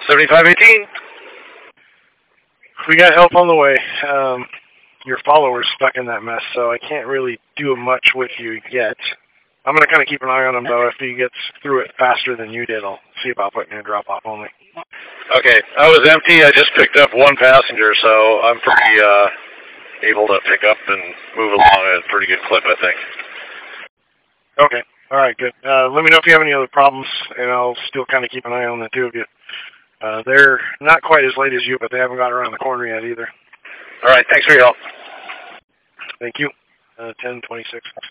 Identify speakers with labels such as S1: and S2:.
S1: 7518.
S2: We got help on the way. Your follower's stuck in that mess, so I can't really do much with you yet. I'm going to kind of keep an eye on him, though. If he gets through it faster than you did, I'll see about putting in a drop-off only.
S1: Okay, I was empty. I just picked up one passenger, so I'm pretty able to pick up and move along at a pretty good clip, I think.
S2: Okay. All right, good. Let me know if you have any other problems, and I'll still kind of keep an eye on the two of you. They're not quite as late as you, but they haven't got around the corner yet either.
S1: All right, thanks for your help.
S2: Thank you. 10:26.